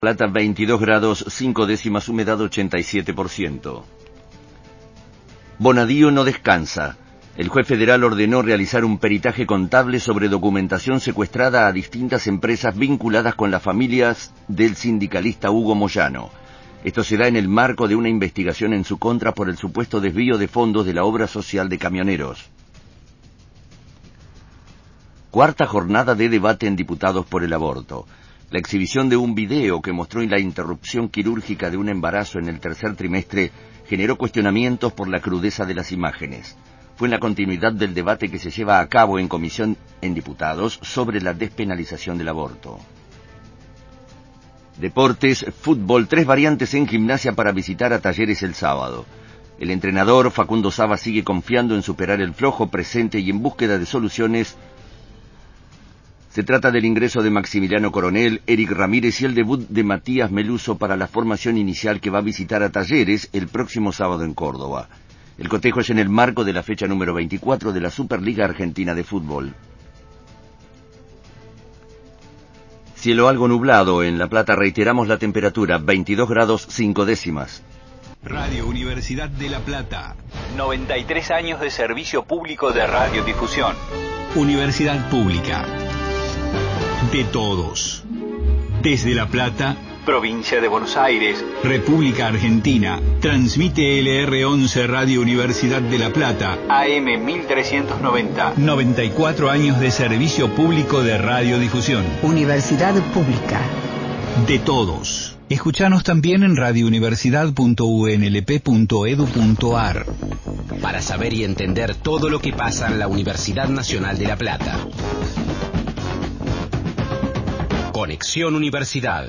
Plata 22 grados 5 décimas, humedad 87%. Bonadío no descansa. El juez federal ordenó realizar un peritaje contable sobre documentación secuestrada a distintas empresas vinculadas con las familias del sindicalista Hugo Moyano. Esto se da en el marco de una investigación en su contra por el supuesto desvío de fondos de la obra social de camioneros. Cuarta jornada de debate en diputados por el aborto. La exhibición de un video que mostró la interrupción quirúrgica de un embarazo en el tercer trimestre generó cuestionamientos por la crudeza de las imágenes. Fue en la continuidad del debate que se lleva a cabo en comisión en diputados sobre la despenalización del aborto. Deportes, fútbol, 3 variantes en Gimnasia para visitar a Talleres el sábado. El entrenador Facundo Saba sigue confiando en superar el flojo presente y en búsqueda de soluciones. Se trata del ingreso de Maximiliano Coronel, Eric Ramírez y el debut de Matías Meluso para la formación inicial que va a visitar a Talleres el próximo sábado en Córdoba. El cotejo es en el marco de la fecha número 24 de la Superliga Argentina de Fútbol. Cielo algo nublado en La Plata, reiteramos la temperatura, 22 grados 5 décimas. Radio Universidad de La Plata. 93 años de servicio público de radiodifusión. Universidad pública. De todos. Desde La Plata, provincia de Buenos Aires, República Argentina, transmite LR11 Radio Universidad de La Plata, AM 1390. 94 años de servicio público de radiodifusión. Universidad pública. De todos. Escuchanos también en radiouniversidad.unlp.edu.ar. Para saber y entender todo lo que pasa en la Universidad Nacional de La Plata. Conexión Universidad.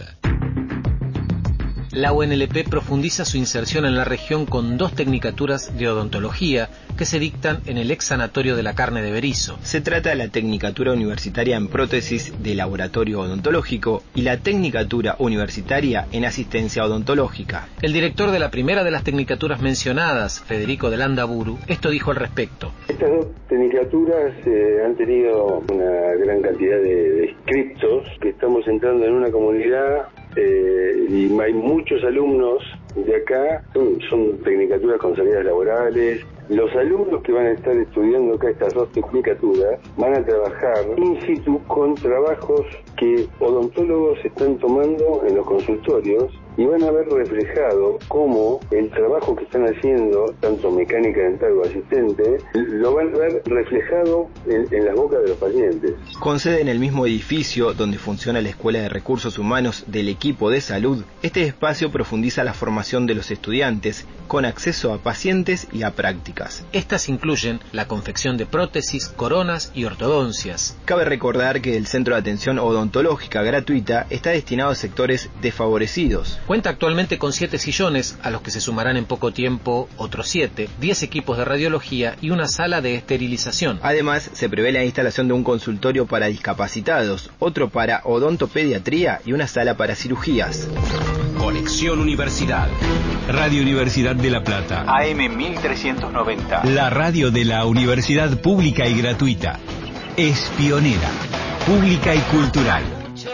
La UNLP profundiza su inserción en la región con 2 tecnicaturas de odontología que se dictan en el ex sanatorio de la carne de Berisso. Se trata de la Tecnicatura Universitaria en Prótesis de Laboratorio Odontológico y la Tecnicatura Universitaria en Asistencia Odontológica. El director de la primera de las tecnicaturas mencionadas, Federico de Landaburu, esto dijo al respecto. Estas 2 tecnicaturas han tenido una gran cantidad de inscriptos que estamos entrando en una comunidad y hay muchos alumnos de acá, son tecnicaturas con salidas laborales. Los alumnos que van a estar estudiando acá estas 2 tecnicaturas van a trabajar in situ con trabajos que odontólogos están tomando en los consultorios y van a ver reflejado cómo el trabajo que están haciendo, tanto mecánica dental o asistente, lo van a ver reflejado en las bocas de los pacientes. Con sede en el mismo edificio donde funciona la Escuela de Recursos Humanos del equipo de salud, este espacio profundiza la formación de los estudiantes con acceso a pacientes y a prácticas. Estas incluyen la confección de prótesis, coronas y ortodoncias. Cabe recordar que el Centro de Atención Odontológica Gratuita está destinado a sectores desfavorecidos. Cuenta actualmente con 7 sillones, a los que se sumarán en poco tiempo otros 7, 10 equipos de radiología y una sala de esterilización. Además, se prevé la instalación de un consultorio para discapacitados, otro para odontopediatría y una sala para cirugías. Conexión Universidad. Radio Universidad de La Plata. AM 1390. La radio de la universidad pública y gratuita. Es pionera, pública y cultural.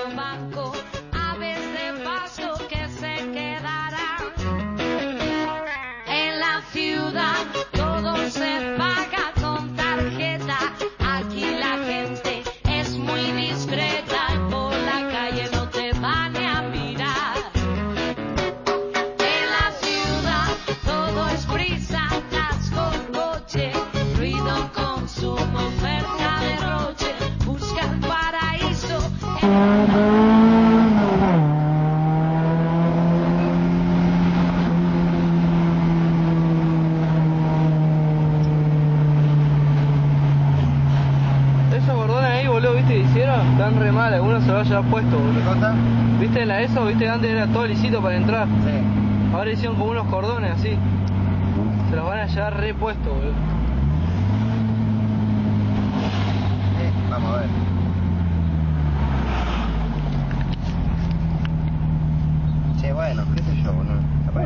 Están re mal, algunos se lo hayan puesto, boludo. ¿Viste la ESO? ¿Viste? Antes era todo lisito para entrar. Sí. Ahora hicieron como unos cordones así. Se los van a llevar repuestos, boludo. Vamos a ver. Che, bueno, qué sé yo, boludo.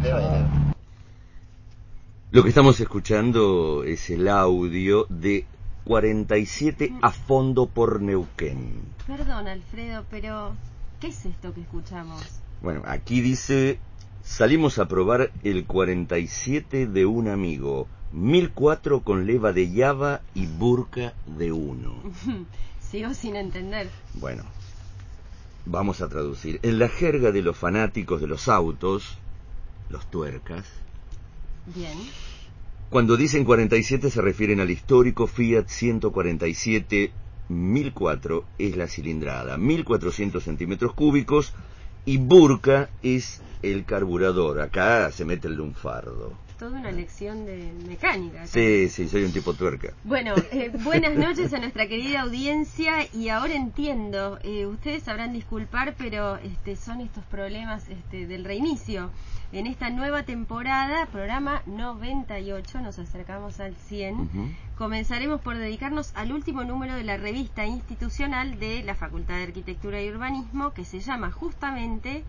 Lo que estamos escuchando es el audio de 47 a fondo por Neuquén. Perdón, Alfredo, pero ¿qué es esto que escuchamos? Bueno, aquí dice, salimos a probar el 47 de un amigo, 1004 con leva de Java y burka de 1. Sigo sin entender. Bueno, vamos a traducir. En la jerga de los fanáticos de los autos, los tuercas. Bien. Cuando dicen 47 se refieren al histórico Fiat 147 1004, es la cilindrada, 1400 centímetros cúbicos, y burka es el carburador. Acá se mete el lunfardo. Toda una lección de mecánica. Sí, soy un tipo tuerca. Bueno, buenas noches a nuestra querida audiencia, y ahora entiendo, ustedes sabrán disculpar, pero son estos problemas del reinicio. En esta nueva temporada, programa 98, nos acercamos al 100, comenzaremos por dedicarnos al último número de la revista institucional de la Facultad de Arquitectura y Urbanismo, que se llama justamente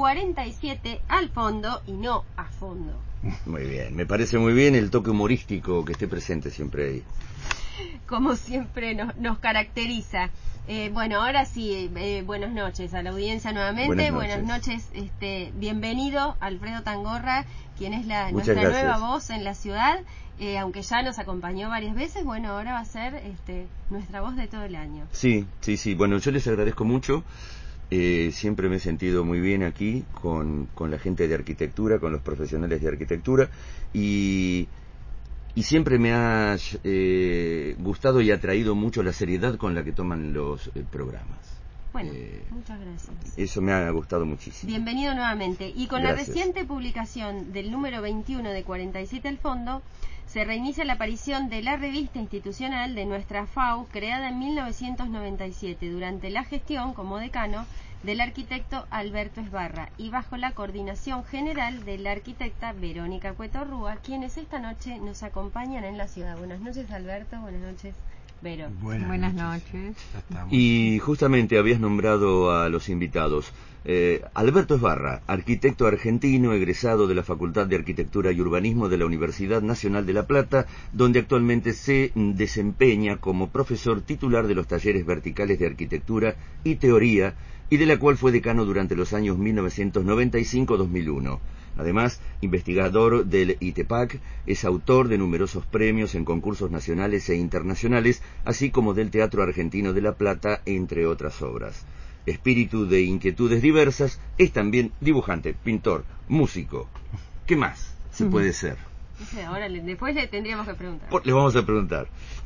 47 al fondo y no a fondo. Muy bien, me parece muy bien el toque humorístico que esté presente siempre ahí. Como siempre nos caracteriza. Bueno, ahora sí, buenas noches a la audiencia nuevamente. Buenas noches, bienvenido Alfredo Tangorra, quien es nuestra nueva voz en la ciudad, aunque ya nos acompañó varias veces. Bueno, ahora va a ser nuestra voz de todo el año. Sí, bueno, yo les agradezco mucho. Siempre me he sentido muy bien aquí con la gente de arquitectura, con los profesionales de arquitectura, y siempre me ha gustado y atraído mucho la seriedad con la que toman los programas. Bueno, muchas gracias. Eso me ha gustado muchísimo. Bienvenido nuevamente. Y con Gracias. La reciente publicación del número 21 de 47 al fondo, se reinicia la aparición de la revista institucional de nuestra FAU, creada en 1997, durante la gestión como decano del arquitecto Alberto Esbarra y bajo la coordinación general de la arquitecta Verónica Cueto Rúa, quienes esta noche nos acompañan en la ciudad. Buenas noches, Alberto. Buenas noches, Vero. Buenas noches. Y justamente habías nombrado a los invitados. Alberto Esbarra, arquitecto argentino, egresado de la Facultad de Arquitectura y Urbanismo de la Universidad Nacional de La Plata, donde actualmente se desempeña como profesor titular de los talleres verticales de arquitectura y teoría, y de la cual fue decano durante los años 1995-2001. Además, investigador del ITEPAC, es autor de numerosos premios en concursos nacionales e internacionales, así como del Teatro Argentino de La Plata, entre otras obras. Espíritu de inquietudes diversas, es también dibujante, pintor, músico. ¿Qué más se puede ser? No sé, ahora después le tendríamos que preguntar. Le vamos a preguntar.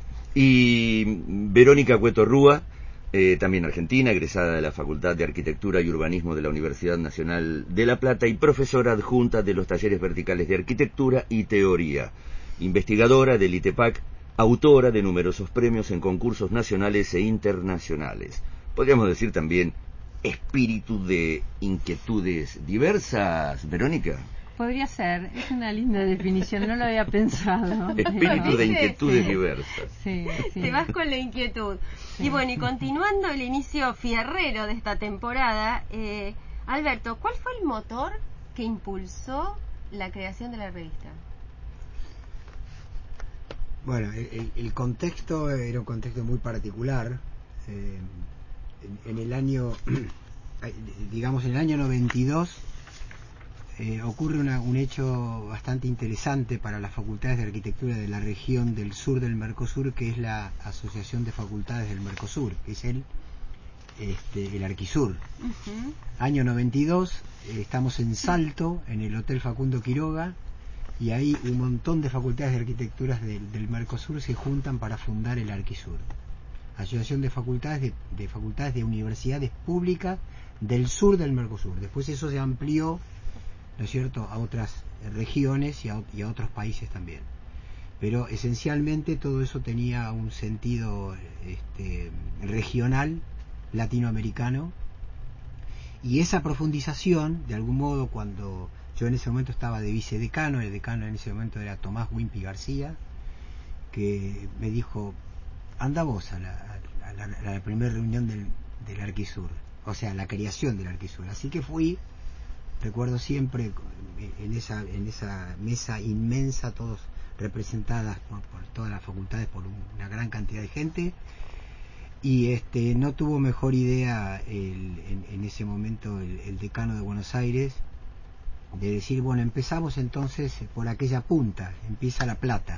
Y Verónica Cueto Rúa, también argentina, egresada de la Facultad de Arquitectura y Urbanismo de la Universidad Nacional de La Plata y profesora adjunta de los talleres verticales de arquitectura y teoría. Investigadora del ITEPAC, autora de numerosos premios en concursos nacionales e internacionales. Podríamos decir también espíritu de inquietudes diversas, Verónica. Podría ser, es una linda definición, no lo había pensado. Espíritu de inquietudes diversas. Sí. Te vas con la inquietud. Sí. Y bueno, y continuando el inicio fierrero de esta temporada, Alberto, ¿cuál fue el motor que impulsó la creación de la revista? Bueno, el contexto era un contexto muy particular. En el año, digamos, en el año 92 ocurre un hecho bastante interesante para las facultades de arquitectura de la región del sur del Mercosur, que es la Asociación de Facultades del Mercosur, que es el Arquisur. Año 92, estamos en Salto, en el Hotel Facundo Quiroga, y ahí un montón de facultades de arquitecturas del Mercosur se juntan para fundar el Arquisur, Asociación de Facultades de Universidades Públicas del Sur del Mercosur. Después eso se amplió, ¿no es cierto?, a otras regiones y a otros países también. Pero esencialmente todo eso tenía un sentido regional, latinoamericano, y esa profundización, de algún modo, cuando yo en ese momento estaba de vicedecano, el decano en ese momento era Tomás Wimpy García, que me dijo, anda vos a la primera reunión del Arquisur, o sea, la creación del Arquisur. Así que fui, recuerdo siempre, en esa mesa inmensa, todos representadas por todas las facultades, por una gran cantidad de gente, Y no tuvo mejor idea en ese momento el decano de Buenos Aires de decir, bueno, empezamos entonces por aquella punta, empieza La Plata.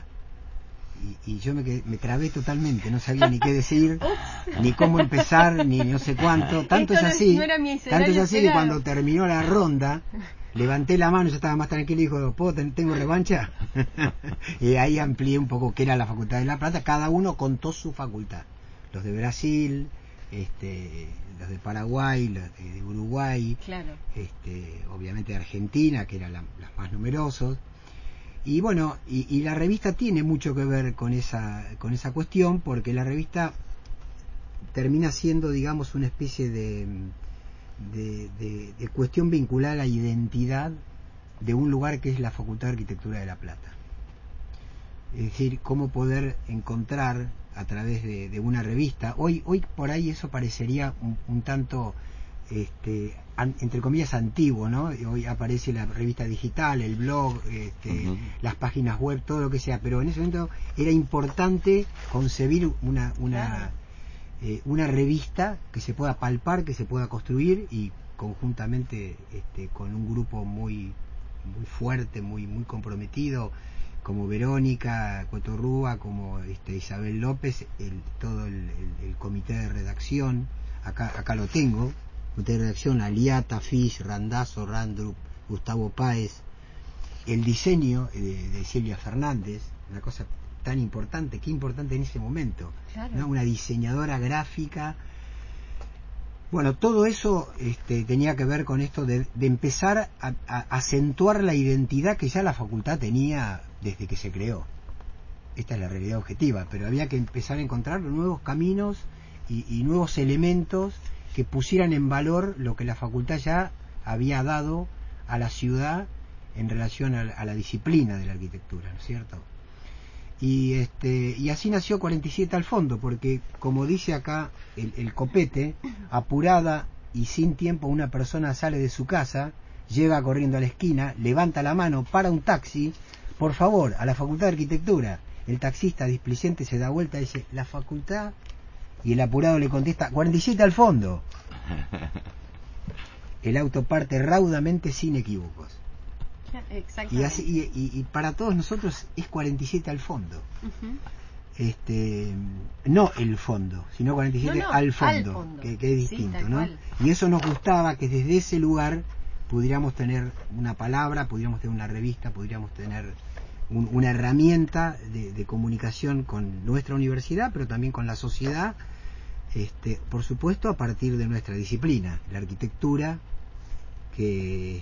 Y yo me trabé totalmente, no sabía ni qué decir, ni cómo empezar, ni no sé cuánto. Tanto es así, que cuando terminó la ronda, levanté la mano, yo estaba más tranquilo y dijo, ¿tengo revancha? Y ahí amplié un poco qué era la Facultad de La Plata. Cada uno contó su facultad. Los de Brasil, los de Paraguay, los de Uruguay, claro. Obviamente de Argentina, que eran las más numerosos. Y bueno, y la revista tiene mucho que ver con esa cuestión, porque la revista termina siendo, digamos, una especie de cuestión vinculada a la identidad de un lugar que es la Facultad de Arquitectura de La Plata. Es decir, cómo poder encontrar a través de una revista, hoy por ahí eso parecería un tanto entre comillas antiguo, ¿no? Hoy aparece la revista digital, el blog, las páginas web, todo lo que sea, pero en ese momento era importante concebir una revista que se pueda palpar, que se pueda construir, y conjuntamente con un grupo muy fuerte, muy comprometido, como Verónica Cotorrúa, como Isabel López, todo el comité de redacción. Acá lo tengo, comité de redacción: Aliata, Fish, Randazzo, Randrup, Gustavo Páez, el diseño de Silvia Fernández, una cosa tan importante, qué importante en ese momento, claro, ¿no? Una diseñadora gráfica. Bueno, todo eso tenía que ver con esto de empezar a acentuar la identidad que ya la facultad tenía desde que se creó. Esta es la realidad objetiva, pero había que empezar a encontrar nuevos caminos y nuevos elementos que pusieran en valor lo que la facultad ya había dado a la ciudad en relación a la disciplina de la arquitectura, ¿no es cierto? Y así nació 47 al fondo, porque como dice acá el copete, apurada y sin tiempo, una persona sale de su casa, llega corriendo a la esquina, levanta la mano, para un taxi, por favor, a la Facultad de Arquitectura. El taxista displicente se da vuelta y dice, ¿la facultad? Y el apurado le contesta, 47 al fondo. El auto parte raudamente sin equívocos. Y, así, y para todos nosotros es 47 al fondo. No el fondo, sino 47 al fondo, que es distinto, sí, ¿no? Y eso nos gustaba, que desde ese lugar pudiéramos tener una palabra, pudiéramos tener una revista, pudiéramos tener una herramienta de comunicación con nuestra universidad, pero también con la sociedad, por supuesto a partir de nuestra disciplina, la arquitectura, que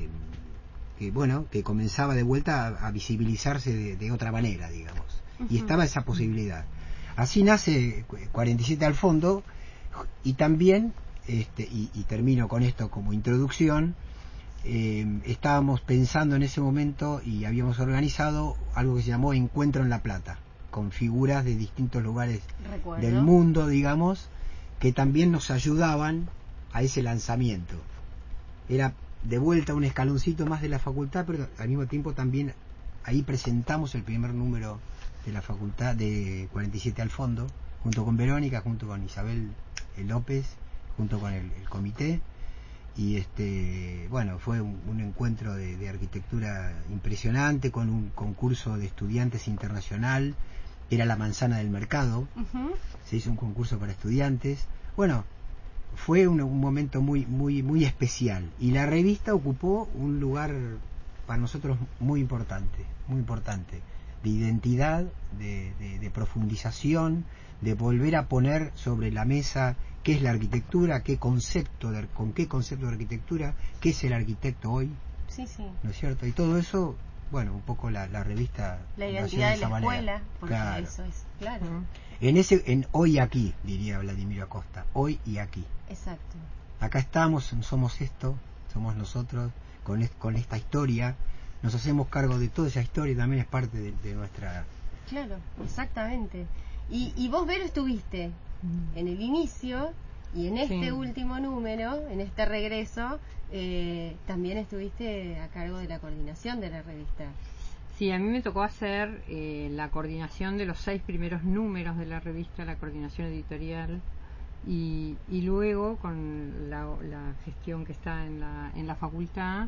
comenzaba de vuelta a visibilizarse de otra manera, digamos. Y estaba esa posibilidad. Así nace 47 al fondo, y también, y termino con esto como introducción, estábamos pensando en ese momento y habíamos organizado algo que se llamó Encuentro en La Plata, con figuras de distintos lugares del mundo, digamos, que también nos ayudaban a ese lanzamiento. Era de vuelta un escaloncito más de la facultad, pero al mismo tiempo también ahí presentamos el primer número de la facultad de 47 al fondo, junto con Verónica, junto con Isabel López, junto con el comité, y fue un encuentro de arquitectura impresionante, con un concurso de estudiantes internacional. Era la manzana del mercado. Se hizo un concurso para estudiantes. Bueno, fue un momento muy especial, y la revista ocupó un lugar para nosotros muy importante, de identidad, de profundización, de volver a poner sobre la mesa qué es la arquitectura, con qué concepto de arquitectura, qué es el arquitecto hoy, sí. ¿no es cierto? Y todo eso, bueno, un poco la revista, la identidad de la escuela, porque claro. Eso es, claro. En hoy aquí, diría Vladimiro Acosta, hoy y aquí. Exacto. Acá estamos, somos esto, somos nosotros, con esta historia, nos hacemos cargo de toda esa historia, también es parte de nuestra... Claro, exactamente. Y vos, Vero, estuviste en el inicio, y en este último número, en este regreso, también estuviste a cargo de la coordinación de la revista. Sí, a mí me tocó hacer la coordinación de los 6 primeros números de la revista, la coordinación editorial, y luego con la gestión que está en la facultad,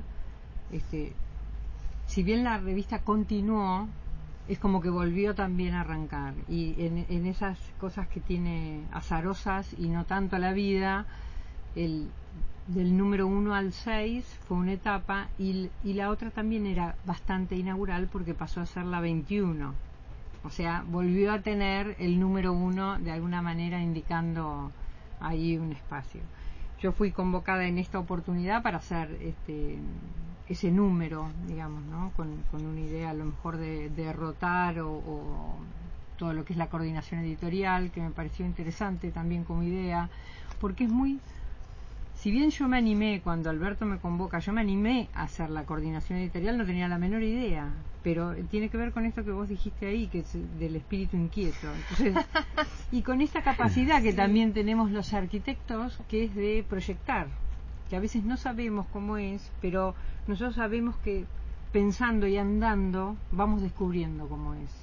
si bien la revista continuó, es como que volvió también a arrancar, y en esas cosas que tiene azarosas y no tanto la vida, del número 1 al 6 fue una etapa, y la otra también era bastante inaugural porque pasó a ser la 21, o sea, volvió a tener el número 1 de alguna manera indicando ahí un espacio. Yo fui convocada en esta oportunidad para hacer ese número, digamos, ¿no? Con una idea a lo mejor de derrotar o todo lo que es la coordinación editorial, que me pareció interesante también como idea, porque es muy... Si bien yo me animé, cuando Alberto me convoca, yo me animé a hacer la coordinación editorial, no tenía la menor idea, pero tiene que ver con esto que vos dijiste ahí, que es del espíritu inquieto. Entonces, y con esta capacidad que también tenemos los arquitectos, que es de proyectar, que a veces no sabemos cómo es, pero nosotros sabemos que pensando y andando vamos descubriendo cómo es.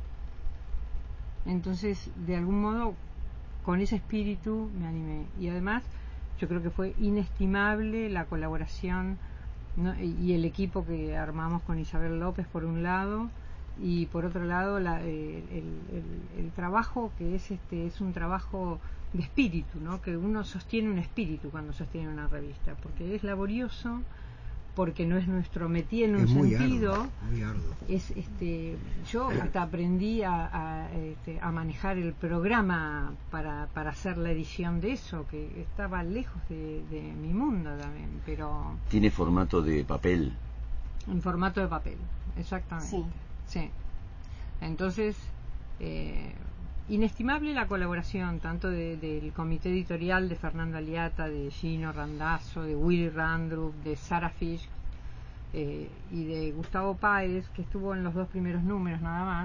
Entonces, de algún modo, con ese espíritu me animé. Y además, yo creo que fue inestimable la colaboración, ¿no? Y el equipo que armamos con Isabel López por un lado, y por otro lado el trabajo que es un trabajo de espíritu, ¿no? Que uno sostiene un espíritu cuando sostiene una revista, porque es laborioso, porque no es nuestro métier en un sentido. Muy arduo. Es yo hasta aprendí a manejar el programa para hacer la edición de eso, que estaba lejos de mi mundo también, pero tiene formato de papel. En formato de papel, exactamente. Sí. Entonces, inestimable la colaboración tanto del comité editorial de Fernando Aliata, de Gino Randazzo, de Willy Randrup, de Sarah Fish y de Gustavo Páez, que estuvo en los 2 primeros números nada más.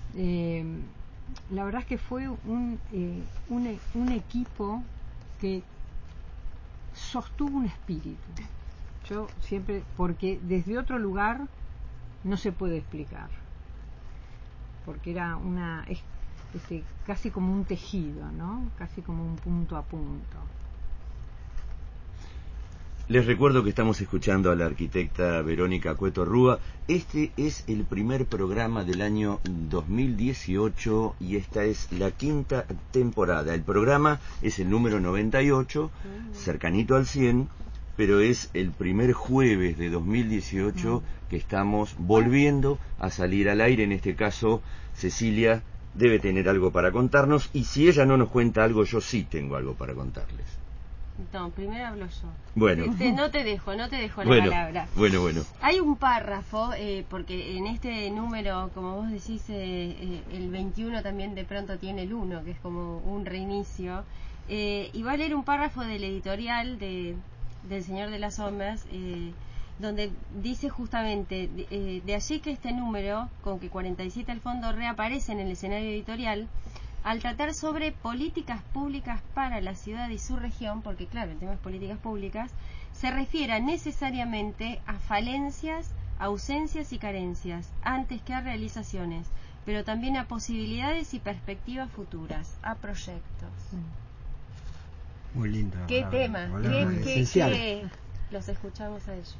La verdad es que fue un equipo que sostuvo un espíritu. Yo siempre, porque desde otro lugar no se puede explicar, porque era casi como un tejido, ¿no? Casi como un punto a punto. Les recuerdo que estamos escuchando a la arquitecta Verónica Cueto Rúa. Este es el primer programa del año 2018 y esta es la 5ª temporada. El programa es el número 98, cercanito al 100, pero es el primer jueves de 2018 que estamos volviendo a salir al aire. En este caso, Cecilia debe tener algo para contarnos, y si ella no nos cuenta algo, yo sí tengo algo para contarles. No, primero hablo yo. Bueno. No te dejo la palabra. Bueno. Hay un párrafo, porque en este número, como vos decís, el 21 también de pronto tiene el 1, que es como un reinicio. Y voy a leer un párrafo del editorial del Señor de las Sombras, donde dice justamente, de allí que este número, con que 47 al fondo reaparece en el escenario editorial, al tratar sobre políticas públicas para la ciudad y su región, porque claro, el tema es políticas públicas, se refiere necesariamente a falencias, ausencias y carencias, antes que a realizaciones, pero también a posibilidades y perspectivas futuras, a proyectos. Muy lindo. ¿Qué tema? ¿Qué? Los escuchamos a ellos.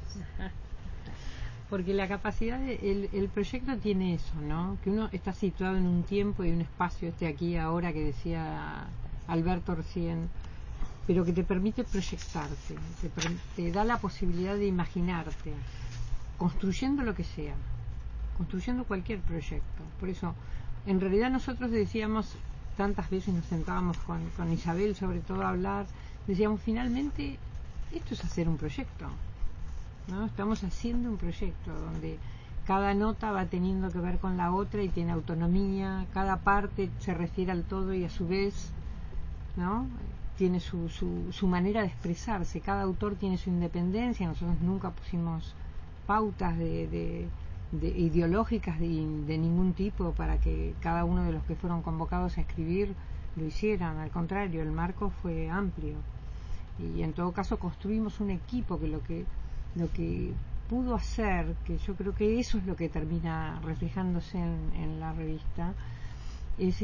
Porque la capacidad, el proyecto tiene eso, ¿no? Que uno está situado en un tiempo y un espacio, aquí ahora que decía Alberto recién, pero que te permite proyectarte, te da la posibilidad de imaginarte, construyendo lo que sea, construyendo cualquier proyecto. Por eso, en realidad nosotros decíamos, tantas veces nos sentábamos con Isabel sobre todo a hablar, decíamos, finalmente, esto es hacer un proyecto, ¿no? Estamos haciendo un proyecto donde cada nota va teniendo que ver con la otra y tiene autonomía, cada parte se refiere al todo y a su vez, ¿no? Tiene su manera de expresarse, cada autor tiene su independencia. Nosotros nunca pusimos pautas de ideológicas de ningún tipo para que cada uno de los que fueron convocados a escribir lo hicieran. Al contrario, el marco fue amplio y en todo caso construimos un equipo que lo que pudo hacer, que yo creo que eso es lo que termina reflejándose en la revista, es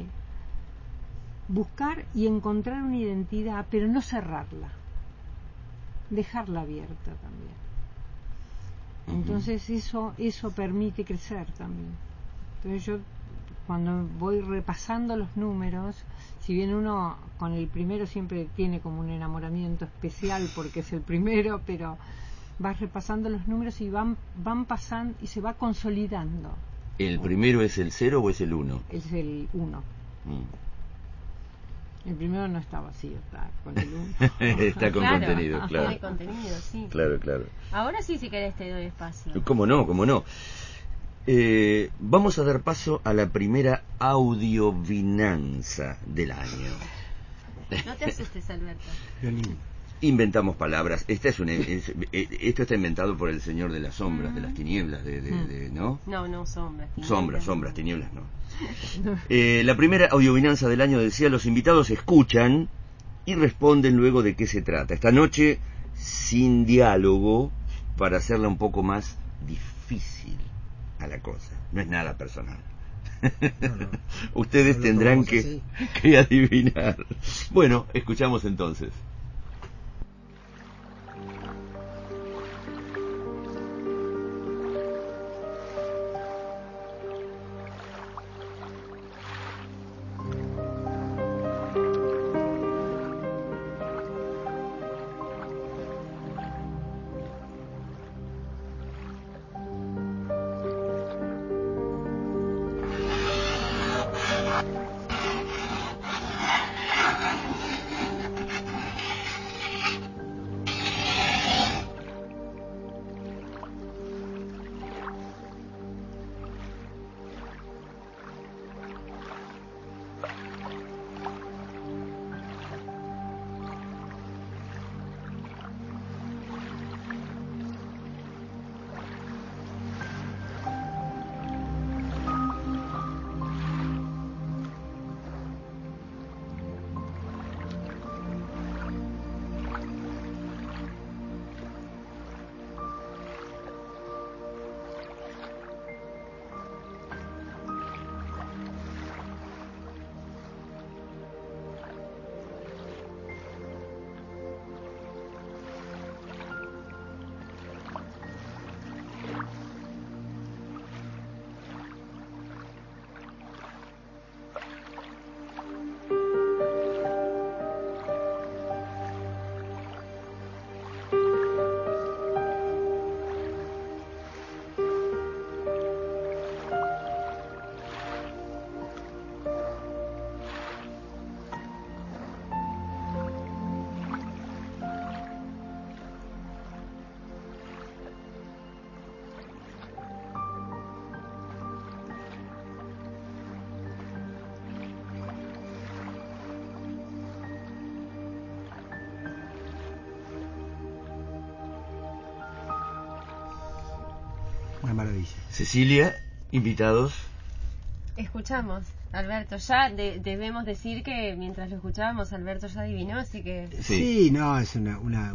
buscar y encontrar una identidad, pero no cerrarla, dejarla abierta también. Entonces eso permite crecer también. Entonces yo, cuando voy repasando los números, si bien uno con el primero siempre tiene como un enamoramiento especial porque es el primero, pero vas repasando los números y van pasando y se va consolidando. ¿El primero es el 0 o es el 1? Es el 1. El primero no está vacío, está con el 1. Está con contenido, claro. Tiene contenido, sí. Claro. Ahora sí, si querés te doy espacio. ¿Cómo no? Vamos a dar paso a la primera audiovinanza del año. No te asustes, Alberto. Inventamos palabras. Esto está inventado por el señor de las sombras, de las tinieblas, ¿no? No, sombras. Sombras, tinieblas, no. La primera audiovinanza del año decía: los invitados escuchan y responden luego de qué se trata. Esta noche, sin diálogo, para hacerla un poco más difícil a la cosa. No es nada personal. No. Ustedes tendrán que adivinar. Bueno, escuchamos entonces. Una maravilla. Cecilia, invitados. Escuchamos, Alberto, ya debemos decir que mientras lo escuchábamos Alberto ya adivinó, así que... Sí, no, es una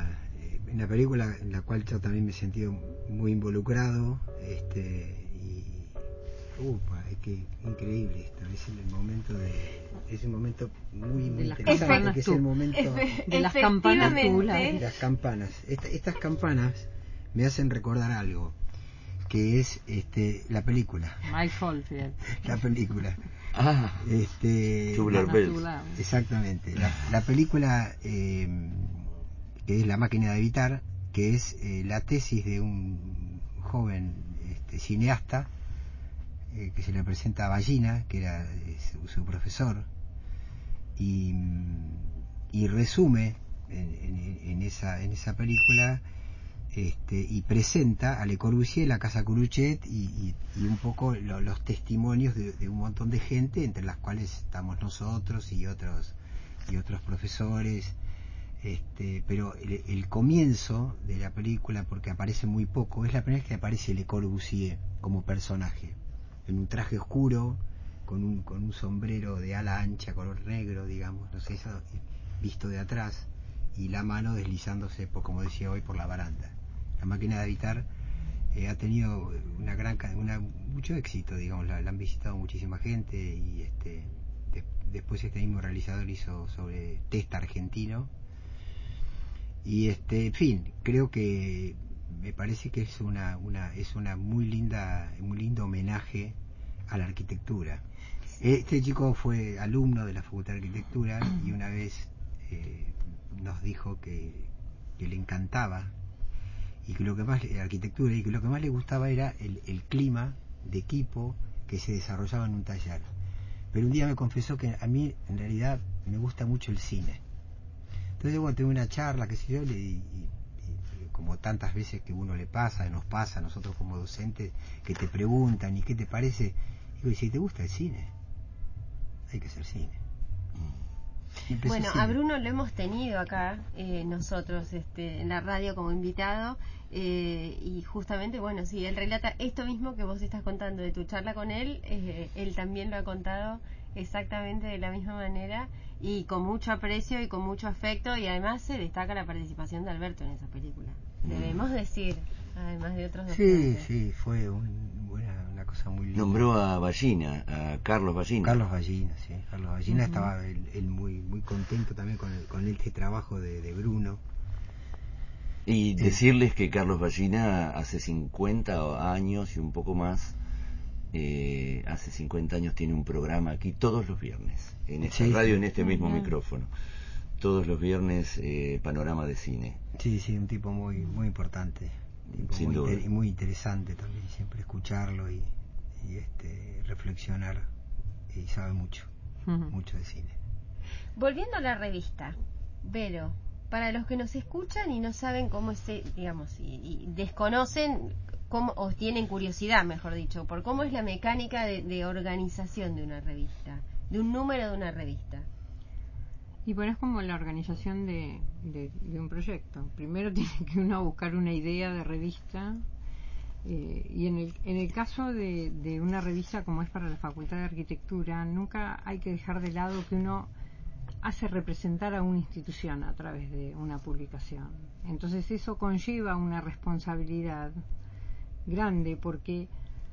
película en la cual yo también me he sentido muy involucrado, es que increíble esto, es un momento muy interesante, que es el momento de las campanas. Las campanas, estas campanas me hacen recordar algo, que es la película. Mike Oldfield. La película. Tubular Bells. Exactamente. La película que es La máquina de evitar, que es la tesis de un joven cineasta que se le presenta a Ballina, que era su profesor, y resume en esa película y presenta a Le Corbusier, la casa Curuchet y un poco los testimonios de un montón de gente, entre las cuales estamos nosotros y otros profesores, pero el comienzo de la película, porque aparece muy poco, es la primera vez que aparece Le Corbusier como personaje, en un traje oscuro, con un sombrero de ala ancha, color negro, digamos, no sé, eso, visto de atrás, y la mano deslizándose, como decía hoy, por la baranda. La máquina de habitar ha tenido mucho éxito, digamos, la han visitado muchísima gente y después este mismo realizador hizo sobre Testa argentino y en fin, creo que me parece que es una muy lindo homenaje a la arquitectura. Este chico fue alumno de la Facultad de Arquitectura y una vez nos dijo que le encantaba y que lo que más arquitectura y que lo que más le gustaba era el clima de equipo que se desarrollaba en un taller. Pero un día me confesó que a mí en realidad me gusta mucho el cine. Entonces bueno, tuve una charla, qué sé yo, y como tantas veces que uno nos pasa a nosotros como docentes, que te preguntan ¿y qué te parece? Digo, y si te gusta el cine, hay que hacer cine. Bueno, a Bruno lo hemos tenido acá nosotros en la radio como invitado y justamente, bueno, sí, él relata esto mismo que vos estás contando de tu charla con él, él también lo ha contado exactamente de la misma manera y con mucho aprecio y con mucho afecto, y además se destaca la participación de Alberto en esa película, debemos decir, además de otros docentes. Sí, fue una cosa muy linda. Nombró a Ballina, a Carlos Ballina. Carlos Ballina estaba él muy contento también con este trabajo de Bruno. Y decirles que Carlos Ballina hace 50 años y un poco más, hace 50 años tiene un programa aquí todos los viernes, en esta radio, en este mismo micrófono. Todos los viernes, Panorama de Cine. Sí, un tipo muy importante. Sin duda. Muy interesante también, siempre escucharlo y reflexionar, y sabe mucho de cine. Volviendo a la revista, Vero, para los que nos escuchan y no saben cómo digamos, y desconocen cómo, o tienen curiosidad, mejor dicho, por cómo es la mecánica de organización de una revista, de un número de una revista. Y bueno, es como la organización de un proyecto. Primero tiene que uno buscar una idea de revista, y en el caso de una revista como es para la Facultad de Arquitectura, nunca hay que dejar de lado que uno hace representar a una institución a través de una publicación. Entonces eso conlleva una responsabilidad grande, porque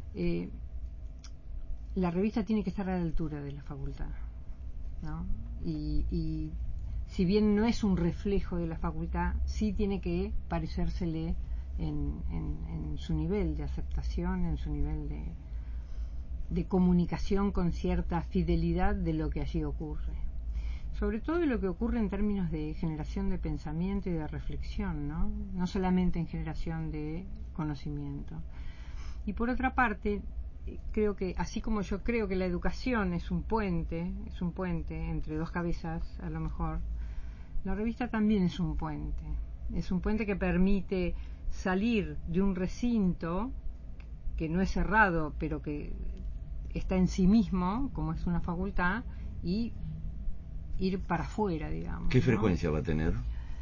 la revista tiene que estar a la altura de la facultad, ¿no? Y si bien no es un reflejo de la facultad, sí tiene que parecérsele en su nivel de aceptación, en su nivel de comunicación con cierta fidelidad de lo que allí ocurre, sobre todo de lo que ocurre en términos de generación de pensamiento y de reflexión, no solamente en generación de conocimiento. Y por otra parte, creo que, así como yo creo que la educación es un puente entre dos cabezas, a lo mejor, la revista también es un puente que permite salir de un recinto que no es cerrado, pero que está en sí mismo, como es una facultad, y ir para afuera, digamos. ¿Qué frecuencia va a tener?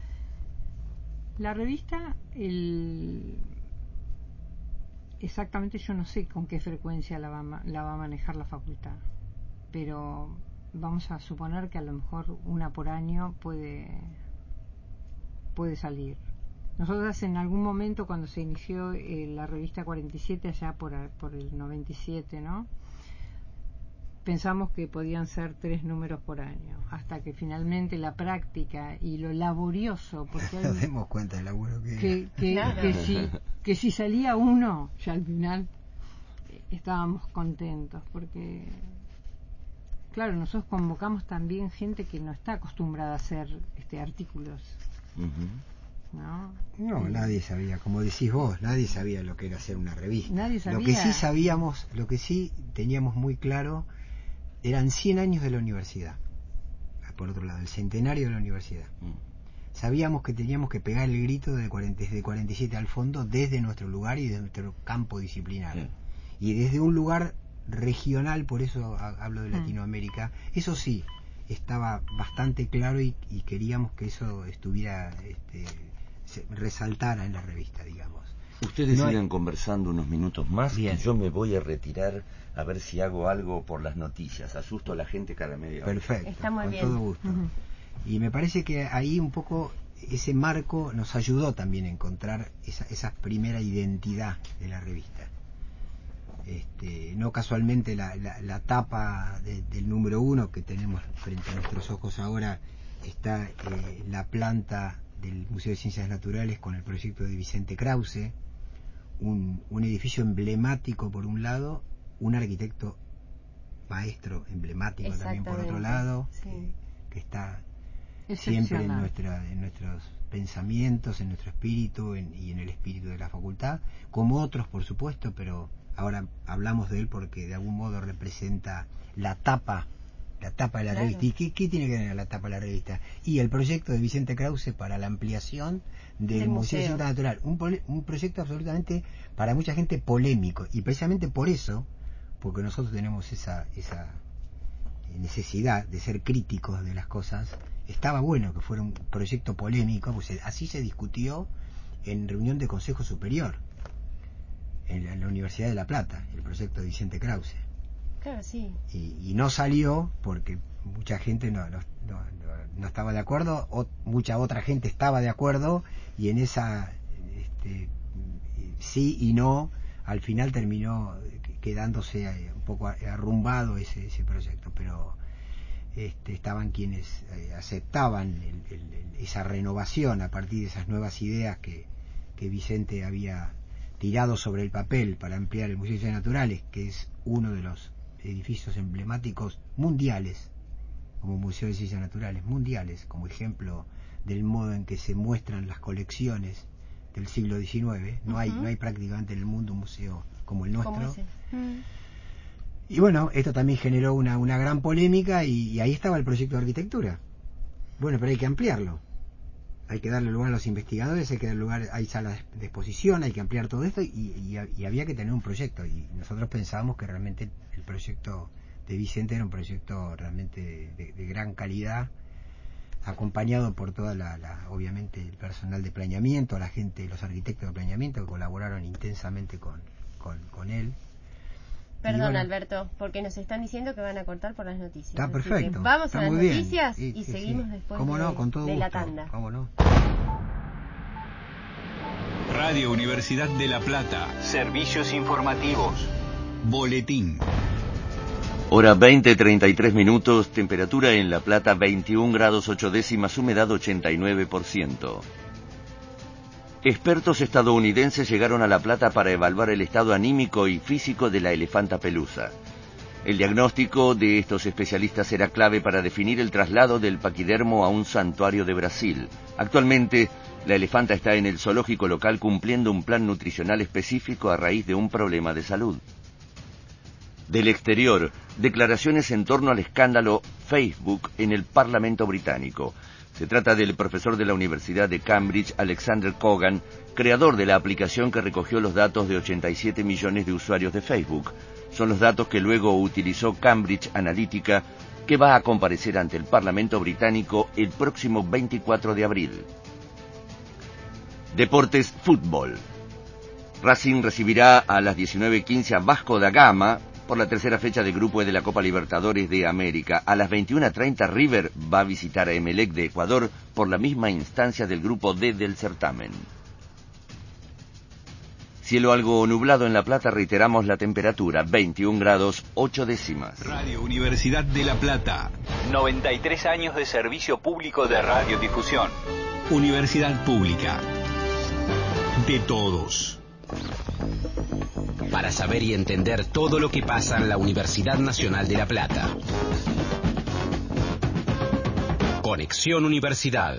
La revista, exactamente yo no sé con qué frecuencia la va a manejar la facultad, pero vamos a suponer que a lo mejor una por año puede salir. Nosotros en algún momento, cuando se inició la revista 47, allá por el 97, pensamos que podían ser 3 números por año, hasta que finalmente la práctica y lo laborioso, porque nos demos cuenta del laburo que si salía uno, ya al final estábamos contentos, porque claro, nosotros convocamos también gente que no está acostumbrada a hacer artículos. No, nadie sabía, como decís vos, nadie sabía lo que era hacer una revista. Nadie sabía. Lo que sí teníamos muy claro eran 100 años de la universidad. Por otro lado, el centenario de la universidad. Sabíamos que teníamos que pegar el grito desde 47 al fondo, desde nuestro lugar y desde nuestro campo disciplinar. Y desde un lugar regional, por eso hablo de Latinoamérica, eso sí, estaba bastante claro y queríamos que eso estuviera, resaltara en la revista, digamos. Ustedes sigan conversando unos minutos más. Bien. Y yo me voy a retirar a ver si hago algo por las noticias. Asusto a la gente cada media hora. Perfecto, está muy con bien. Todo gusto. Y me parece que ahí un poco ese marco nos ayudó también a encontrar esa primera identidad de la revista. No casualmente la tapa del número 1 que tenemos frente a nuestros ojos ahora está la planta del Museo de Ciencias Naturales con el proyecto de Vicente Krause, un edificio emblemático por un lado, un arquitecto maestro emblemático también por otro lado, sí, que está siempre en nuestros pensamientos, en nuestro espíritu y en el espíritu de la facultad, como otros por supuesto, pero ahora hablamos de él porque de algún modo representa la tapa de la revista. ¿Y qué tiene que ver la tapa de la revista? Y el proyecto de Vicente Krause para la ampliación del Museo de Ciencia Natural, un proyecto absolutamente para mucha gente polémico, y precisamente por eso, porque nosotros tenemos esa necesidad de ser críticos de las cosas, estaba bueno que fuera un proyecto polémico, pues así se discutió en reunión de Consejo Superior en la Universidad de La Plata, el proyecto de Vicente Krause. Claro, sí. Y no salió porque mucha gente no estaba de acuerdo, mucha otra gente estaba de acuerdo, y en esa sí y no, al final terminó quedándose un poco arrumbado ese proyecto, pero estaban quienes aceptaban esa renovación a partir de esas nuevas ideas que Vicente había tirado sobre el papel para ampliar el Museo de Ciencias Naturales, que es uno de los edificios emblemáticos mundiales, como Museo de Ciencias Naturales, mundiales, como ejemplo del modo en que se muestran las colecciones del siglo XIX. No hay prácticamente en el mundo un museo como el nuestro. Y bueno, esto también generó una gran polémica, y ahí estaba el proyecto de arquitectura. Bueno, pero hay que ampliarlo. Hay que darle lugar a los investigadores, hay que darle lugar, hay salas de exposición, hay que ampliar todo esto, y había que tener un proyecto. Y nosotros pensábamos que realmente el proyecto de Vicente era un proyecto realmente de gran calidad, acompañado por toda obviamente el personal de planeamiento, la gente, los arquitectos de planeamiento que colaboraron intensamente con él. Perdón, bueno, Alberto, porque nos están diciendo que van a cortar por las noticias. Está perfecto. Vamos está a las muy noticias bien. y seguimos después ¿Cómo no? Con todo de gusto. la tanda. ¿Cómo no? Radio Universidad de La Plata. Servicios informativos. Boletín. Hora 20:33 minutos, temperatura en La Plata 21 grados 8 décimas, humedad 89%. Expertos estadounidenses llegaron a La Plata para evaluar el estado anímico y físico de la elefanta pelusa. El diagnóstico de estos especialistas será clave para definir el traslado del paquidermo a un santuario de Brasil. Actualmente, la elefanta está en el zoológico local cumpliendo un plan nutricional específico a raíz de un problema de salud. Del exterior, declaraciones en torno al escándalo Facebook en el Parlamento británico. Se trata del profesor de la Universidad de Cambridge, Alexander Cogan, creador de la aplicación que recogió los datos de 87 millones de usuarios de Facebook. Son los datos que luego utilizó Cambridge Analytica, que va a comparecer ante el Parlamento británico el próximo 24 de abril. Deportes, fútbol. Racing recibirá a las 19:15 a Vasco da Gama por la tercera fecha de grupo E de la Copa Libertadores de América. A las 21:30 River va a visitar a Emelec de Ecuador por la misma instancia del grupo D del certamen. Cielo algo nublado en La Plata, reiteramos la temperatura, 21 grados 8 décimas. Radio Universidad de La Plata. 93 años de servicio público de radiodifusión. Universidad pública. De todos. Para saber y entender todo lo que pasa en la Universidad Nacional de La Plata. Conexión Universidad.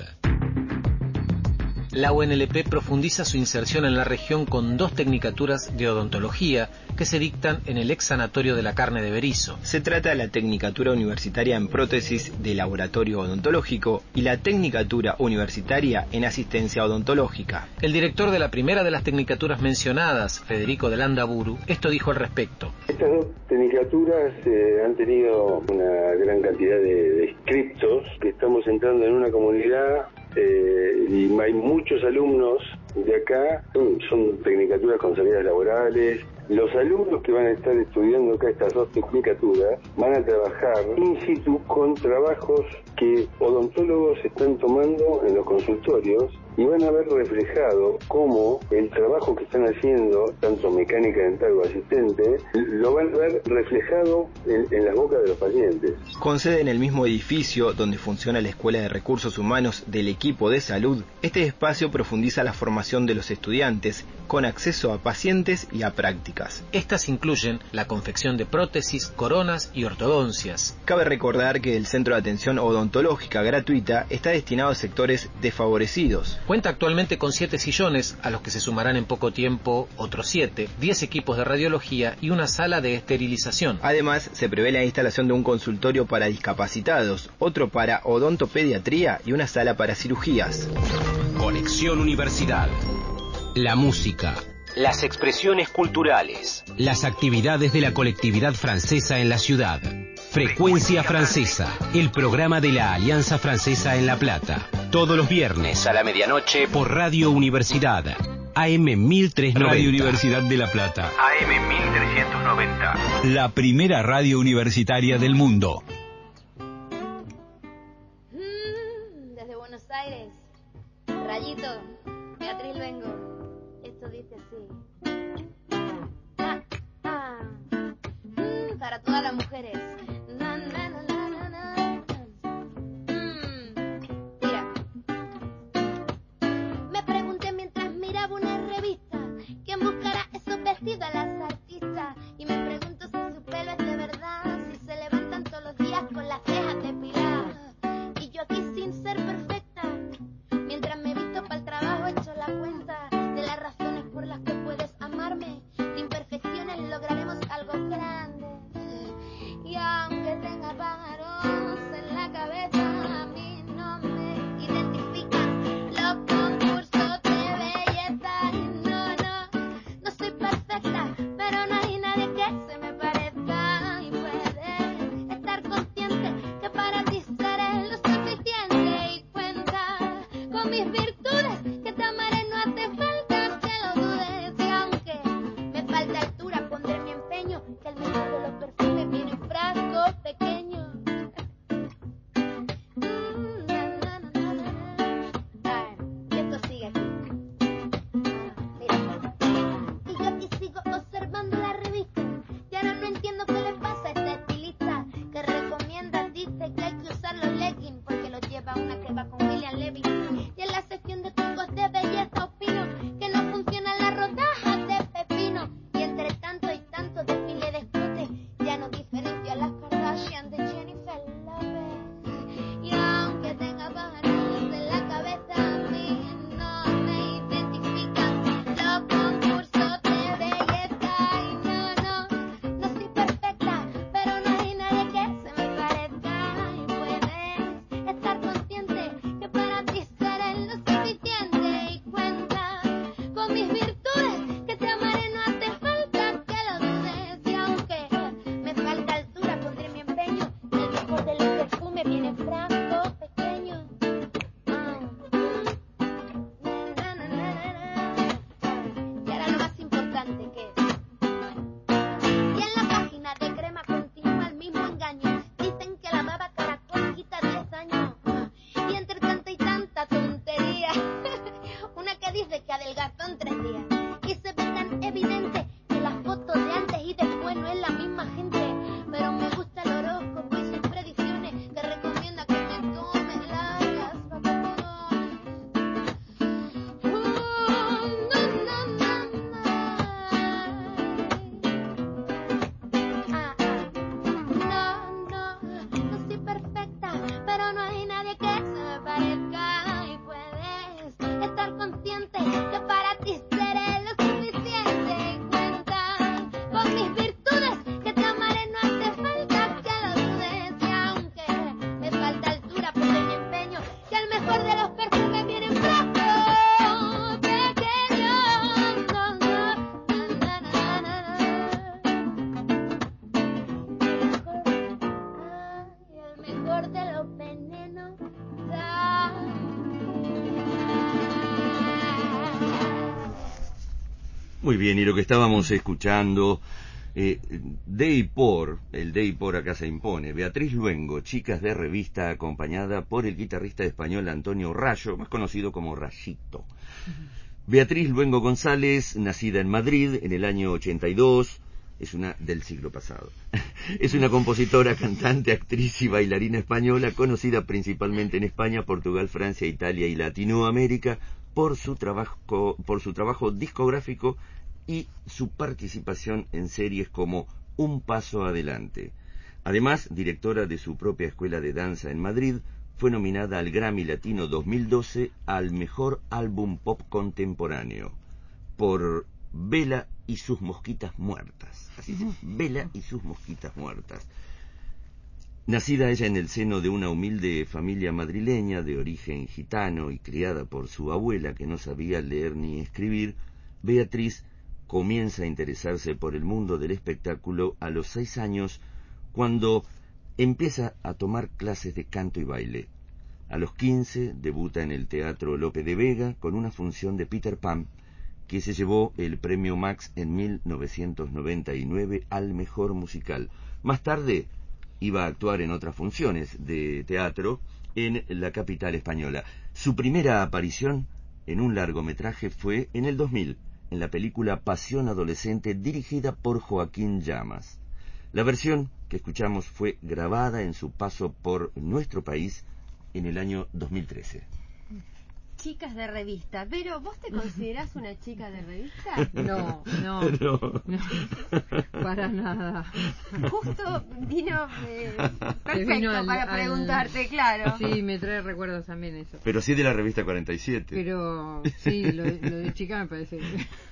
La UNLP profundiza su inserción en la región con 2 tecnicaturas de odontología que se dictan en el ex sanatorio de la carne de Berisso. Se trata de la Tecnicatura Universitaria en Prótesis de Laboratorio Odontológico y la Tecnicatura Universitaria en Asistencia Odontológica. El director de la primera de las tecnicaturas mencionadas, Federico de Landaburu, esto dijo al respecto. Estas 2 tecnicaturas han tenido una gran cantidad de inscriptos, que estamos entrando en una comunidad y hay muchos alumnos de acá, son tecnicaturas tecnicaturas con salidas laborales. Los alumnos que van a estar estudiando acá estas dos tecnicaturas van a trabajar in situ con trabajos que odontólogos están tomando en los consultorios y van a ver reflejado cómo el trabajo que están haciendo, tanto mecánica dental o asistente, lo van a ver reflejado en las bocas de los pacientes. Con sede en el mismo edificio donde funciona la Escuela de Recursos Humanos del equipo de salud, este espacio profundiza la formación de los estudiantes con acceso a pacientes y a prácticas. Estas incluyen la confección de prótesis, coronas y ortodoncias. Cabe recordar que el Centro de Atención Odontológica Gratuita está destinado a sectores desfavorecidos. Cuenta actualmente con 7 sillones, a los que se sumarán en poco tiempo otros 7, 10 equipos de radiología y una sala de esterilización. Además, se prevé la instalación de un consultorio para discapacitados, otro para odontopediatría y una sala para cirugías. Conexión Universidad. La música. Las expresiones culturales. Las actividades de la colectividad francesa en la ciudad. Frecuencia Francesa, el programa de la Alianza Francesa en La Plata. Todos los viernes a la medianoche por Radio Universidad. AM 1390. Radio Universidad de La Plata. AM 1390. La primera radio universitaria del mundo. Desde Buenos Aires. Rayito, Beatriz Luengo. Esto dice así. Para todas las mujeres. Mira. Me pregunté mientras miraba una revista ¿quién buscará esos vestidos a las artistas? Y me pregunto si su pelo es de verdad, si se levantan todos los días Muy bien, y lo que estábamos escuchando, Deipor, el Deipor acá se impone, Beatriz Luengo, Chicas de Revista, acompañada por el guitarrista español Antonio Rayo, más conocido como Rayito. Beatriz Luengo González, nacida en Madrid en el año 82, es una del siglo pasado. Es una compositora, cantante, actriz y bailarina española, conocida principalmente en España, Portugal, Francia, Italia y Latinoamérica por su trabajo discográfico y su participación en series como Un Paso Adelante. Además, directora de su propia escuela de danza en Madrid, fue nominada al Grammy Latino 2012 al Mejor Álbum Pop Contemporáneo por Vela y sus mosquitas muertas. Así se llama, Vela y sus mosquitas muertas. Nacida ella en el seno de una humilde familia madrileña de origen gitano y criada por su abuela que no sabía leer ni escribir, Beatriz comienza a interesarse por el mundo del espectáculo a los 6 años, cuando empieza a tomar clases de canto y baile. A los 15 debuta en el Teatro Lope de Vega con una función de Peter Pan, que se llevó el premio Max en 1999 al mejor musical. Más tarde iba a actuar en otras funciones de teatro en la capital española. Su primera aparición en un largometraje fue en el 2000, en la película Pasión Adolescente, dirigida por Joaquín Llamas. La versión que escuchamos fue grabada en su paso por nuestro país en el año 2013. Chicas de revista. Pero, ¿vos te considerás una chica de revista? No. Para nada. Justo vino perfecto para preguntarte, claro. Sí, me trae recuerdos también eso. Pero sí de la revista 47. Pero sí, lo de chica me parece.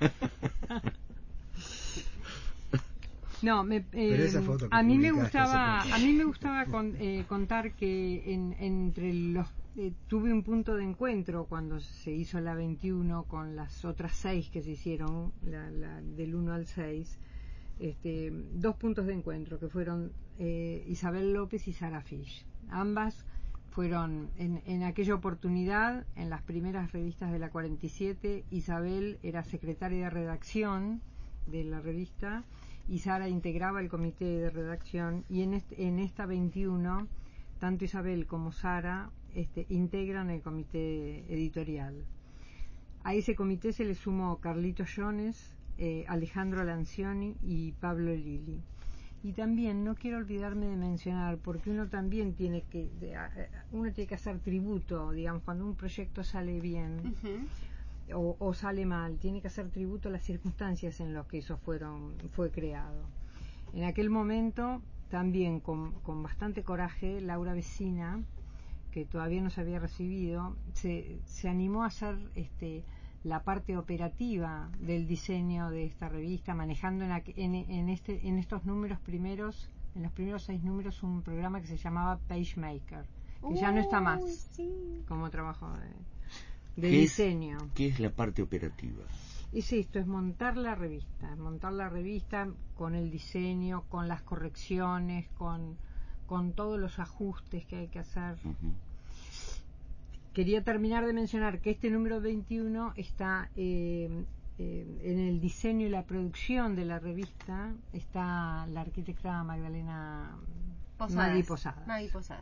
No, a mí me gustaba contar que entre los tuve un punto de encuentro cuando se hizo la 21 con las otras 6 que se hicieron, la del 1 al 6, 2 puntos de encuentro que fueron Isabel López y Sara Fish. Ambas fueron en aquella oportunidad, en las primeras revistas de la 47, Isabel era secretaria de redacción de la revista y Sara integraba el comité de redacción, y en esta 21 tanto Isabel como Sara integran el comité editorial. A ese comité se le sumó Carlito Jones, Alejandro Lancioni y Pablo Lili. Y también no quiero olvidarme de mencionar, porque uno también tiene que hacer tributo, digamos, cuando un proyecto sale bien o sale mal, tiene que hacer tributo a las circunstancias en las que eso fue creado. En aquel momento, también con bastante coraje, Laura Vecina, que todavía no se había recibido, se animó a hacer la parte operativa del diseño de esta revista, manejando en estos números primeros, en los primeros 6 números, un programa que se llamaba PageMaker, que ya no está más como trabajo de diseño. ¿Qué es la parte operativa? Es esto, es montar la revista con el diseño, con las correcciones, con todos los ajustes que hay que hacer. Quería terminar de mencionar que este número 21 está en el diseño y la producción de la revista, está la arquitecta Magdalena Magui Posadas.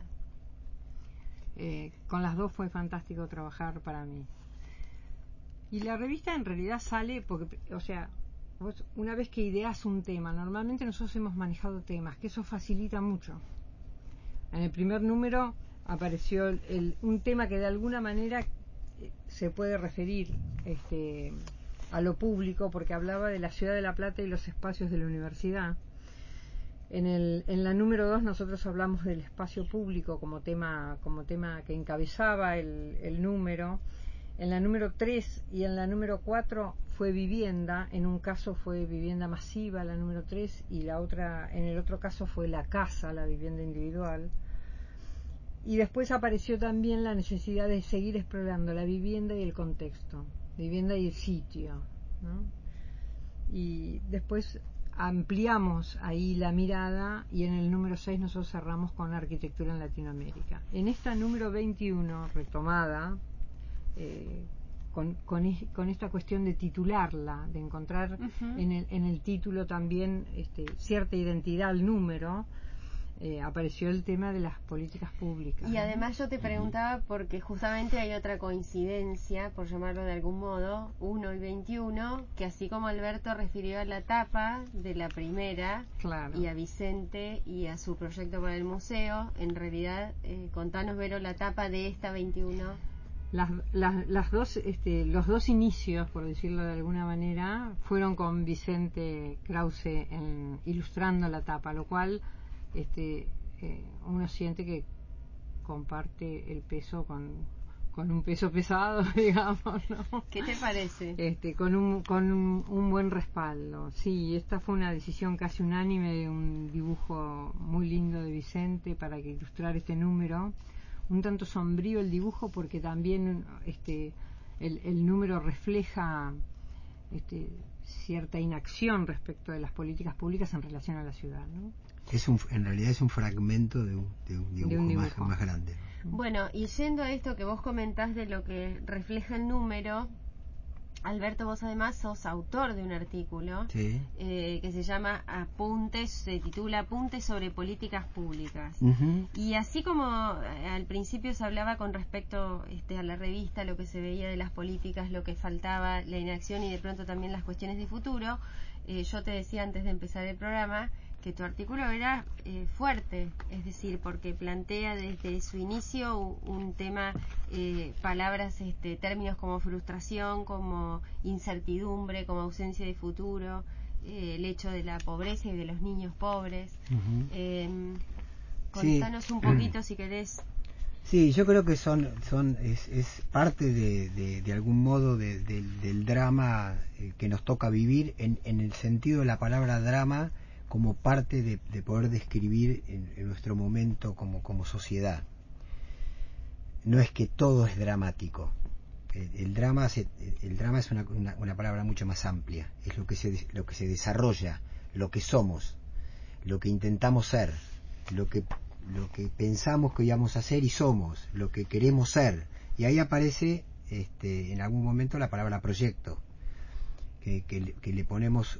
Con las dos fue fantástico trabajar para mí. Y la revista en realidad sale porque, o sea, vos una vez que ideas un tema, normalmente nosotros hemos manejado temas, que eso facilita mucho. En el primer número apareció un tema que de alguna manera se puede referir a lo público, porque hablaba de la ciudad de La Plata y los espacios de la universidad. En la número 2 nosotros hablamos del espacio público como tema que encabezaba el número. En la número 3 y en la número 4 fue vivienda. En un caso fue vivienda masiva, la número 3, y en el otro caso fue la casa, la vivienda individual. Y después apareció también la necesidad de seguir explorando la vivienda y el contexto, vivienda y el sitio, ¿no? Y después ampliamos ahí la mirada, y en el número 6 nosotros cerramos con arquitectura en Latinoamérica. En esta número 21 retomada, con esta cuestión de titularla, de encontrar en el título también cierta identidad al número. Apareció el tema de las políticas públicas. Y además yo te preguntaba porque justamente hay otra coincidencia, por llamarlo de algún modo, 1 y 21, que así como Alberto refirió a la tapa de la primera, claro, y a Vicente y a su proyecto para el museo, en realidad, contanos, Vero, la tapa de esta 21. Las dos, los dos inicios, por decirlo de alguna manera, fueron con Vicente Krause ilustrando la tapa, lo cual uno siente que comparte el peso con un peso pesado, digamos, ¿no? ¿Qué te parece? Con un buen respaldo. Sí, esta fue una decisión casi unánime de un dibujo muy lindo de Vicente para que ilustrar este número. Un tanto sombrío el dibujo porque también el número refleja cierta inacción respecto de las políticas públicas en relación a la ciudad, ¿no? En realidad es un fragmento de un dibujo más grande, ¿no? Bueno, y yendo a esto que vos comentás de lo que refleja el número, Alberto, vos además sos autor de un artículo que se llama Apuntes, se titula Apuntes sobre políticas públicas. Y así como al principio se hablaba con respecto a la revista, lo que se veía de las políticas, lo que faltaba, la inacción y de pronto también las cuestiones de futuro, yo te decía antes de empezar el programa que tu artículo era fuerte, es decir, porque plantea desde su inicio un tema, palabras, términos como frustración, como incertidumbre, como ausencia de futuro, el hecho de la pobreza y de los niños pobres. Contanos un poquito, si querés. Sí, yo creo que es parte de algún modo del drama que nos toca vivir en el sentido de la palabra drama como parte de poder describir en nuestro momento como sociedad. No es que todo es dramático. El drama es una palabra mucho más amplia. Es lo que se desarrolla, lo que somos, lo que intentamos ser, lo que pensamos que íbamos a ser y somos, lo que queremos ser. Y ahí aparece en algún momento la palabra proyecto, que le ponemos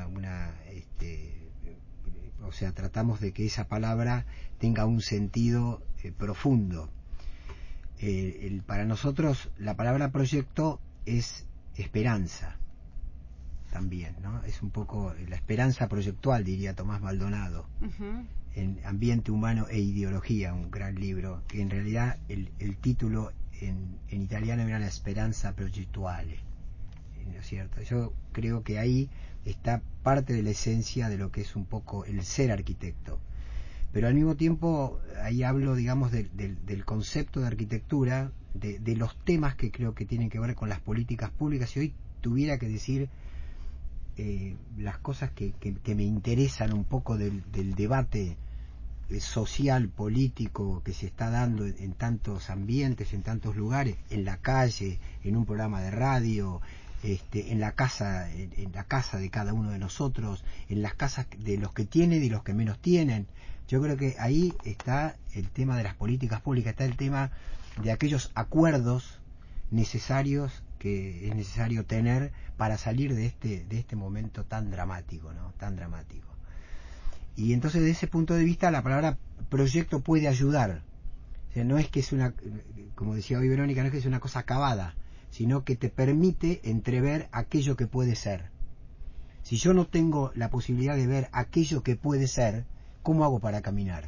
o sea, tratamos de que esa palabra tenga un sentido profundo. Para nosotros la palabra proyecto es esperanza también, ¿no? Es un poco la esperanza proyectual, diría Tomás Maldonado, en Ambiente Humano e Ideología, un gran libro, que en realidad el título en italiano era La Speranza Progettuale, ¿no es cierto? Yo creo que ahí está parte de la esencia de lo que es un poco el ser arquitecto, pero al mismo tiempo ahí hablo, digamos, del concepto de arquitectura, de los temas que creo que tienen que ver con las políticas públicas. Si hoy tuviera que decir las cosas que me interesan un poco del debate social, político que se está dando en tantos ambientes, en tantos lugares, en la calle, en un programa de radio, en la casa de cada uno de nosotros, en las casas de los que tienen y los que menos tienen. Yo creo que ahí está el tema de las políticas públicas, está el tema de aquellos acuerdos necesarios que es necesario tener para salir de este momento tan dramático, ¿no? Tan dramático. Y entonces, desde ese punto de vista, la palabra proyecto puede ayudar. O sea, no es que es como decía hoy Verónica, no es que es una cosa acabada, sino que te permite entrever aquello que puede ser. Si yo no tengo la posibilidad de ver aquello que puede ser, ¿cómo hago para caminar?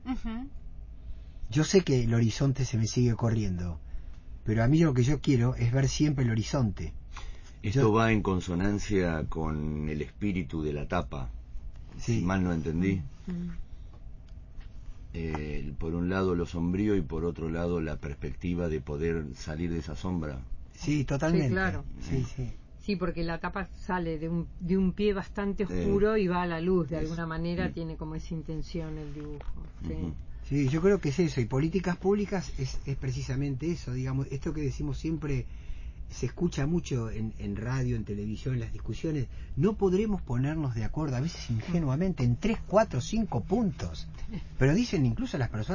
Yo sé que el horizonte se me sigue corriendo, pero a mí lo que yo quiero es ver siempre el horizonte. Esto va en consonancia con el espíritu de la tapa. Si mal no entendí. Por un lado lo sombrío y por otro lado la perspectiva de poder salir de esa sombra. Sí, totalmente. Sí, claro. Sí, porque la tapa sale de un pie bastante oscuro y va a la luz. De alguna manera tiene como esa intención el dibujo. Sí, yo creo que es eso. Y políticas públicas es precisamente eso. Digamos, esto que decimos siempre se escucha mucho en radio, en televisión, en las discusiones. No podremos ponernos de acuerdo, a veces ingenuamente, en 3, 4, 5 puntos. Pero dicen incluso las personas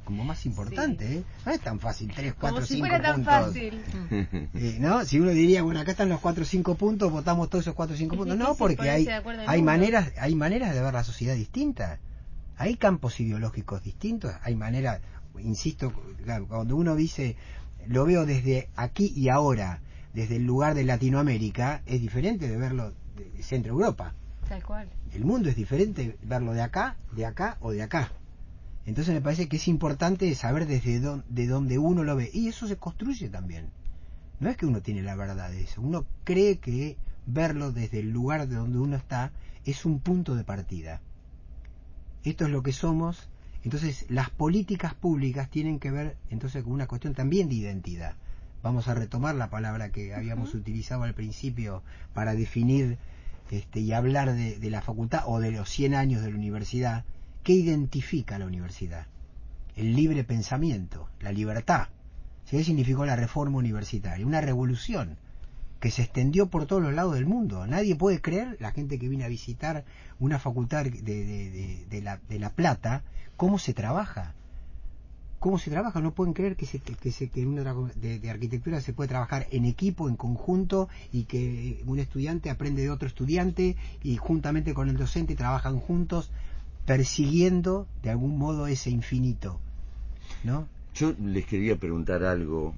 como más importante, Sí. No es tan fácil, 3, 4, Como 5 si fuera tan puntos. fácil. ¿No? Si uno diría, bueno, acá están los 4 o 5 puntos, votamos todos esos 4 o 5 puntos. No, porque hay maneras de ver la sociedad distinta. Hay campos ideológicos distintos, hay maneras, insisto, claro, cuando uno dice, lo veo desde aquí y ahora, desde el lugar de Latinoamérica, es diferente de verlo de Centro Europa. Tal cual. El mundo es diferente verlo de acá o de acá. Entonces me parece que es importante saber desde de dónde uno lo ve. Y eso se construye también. No es que uno tiene la verdad de eso. Uno cree que verlo desde el lugar de donde uno está es un punto de partida. Esto es lo que somos. Entonces las políticas públicas tienen que ver entonces con una cuestión también de identidad. Vamos a retomar la palabra que habíamos utilizado al principio para definir y hablar de la facultad o de los 100 años de la universidad. ¿Qué identifica la universidad? El libre pensamiento, la libertad. ¿Sí? Significó la reforma universitaria, una revolución que se extendió por todos los lados del mundo. Nadie puede creer, la gente que viene a visitar una facultad de La Plata, cómo se trabaja. ¿Cómo se trabaja? No pueden creer que en una de arquitectura se puede trabajar en equipo, en conjunto, y que un estudiante aprende de otro estudiante y juntamente con el docente trabajan juntos, persiguiendo de algún modo ese infinito, ¿no? Yo les quería preguntar algo,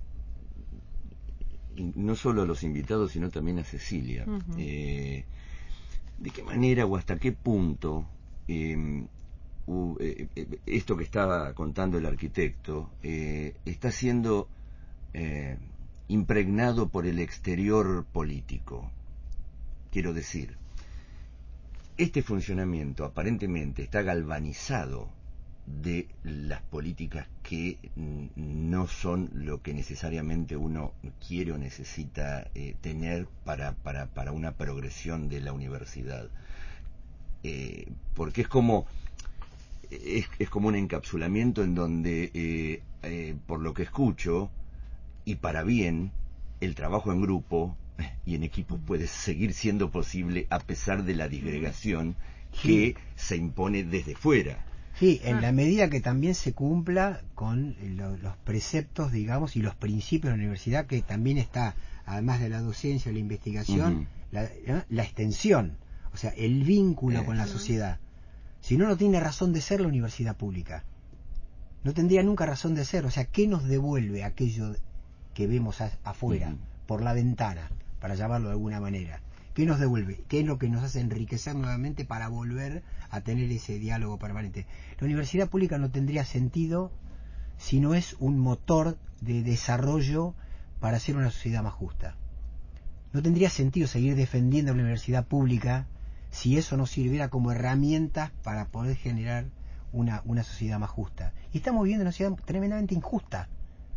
no solo a los invitados, sino también a Cecilia. ¿De qué manera o hasta qué punto esto que estaba contando el arquitecto está siendo impregnado por el exterior político? Quiero decir, este funcionamiento aparentemente está galvanizado de las políticas que no son lo que necesariamente uno quiere o necesita tener para una progresión de la universidad, porque es como un encapsulamiento en donde por lo que escucho y para bien el trabajo en grupo y en equipo puede seguir siendo posible a pesar de la disgregación que se impone desde fuera. Sí, en la medida que también se cumpla con los preceptos, digamos, y los principios de la universidad, que también está, además de la docencia, la investigación, la extensión, o sea, el vínculo con la sociedad. Si no, no tiene razón de ser la universidad pública. No tendría nunca razón de ser. O sea, ¿qué nos devuelve aquello que vemos afuera, por la ventana, para llamarlo de alguna manera? ¿Qué nos devuelve? ¿Qué es lo que nos hace enriquecer nuevamente para volver a tener ese diálogo permanente? La universidad pública no tendría sentido si no es un motor de desarrollo para hacer una sociedad más justa. No tendría sentido seguir defendiendo la universidad pública si eso no sirviera como herramienta para poder generar una sociedad más justa. Y estamos viviendo una sociedad tremendamente injusta.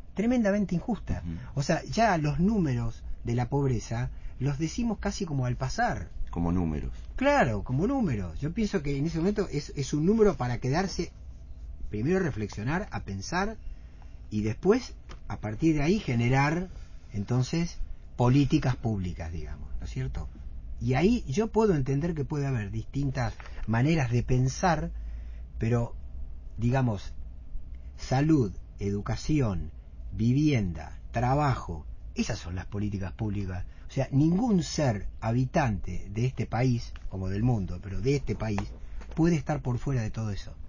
O sea, ya los números de la pobreza los decimos casi como al pasar. Como números. Claro, como números. Yo pienso que en ese momento es un número para quedarse, primero reflexionar, a pensar, y después, a partir de ahí, generar, entonces, políticas públicas, digamos, ¿no es cierto? Y ahí yo puedo entender que puede haber distintas maneras de pensar, pero, digamos, salud, educación, vivienda, trabajo, esas son las políticas públicas. O sea, ningún ser habitante de este país, como del mundo, pero de este país, puede estar por fuera de todo eso.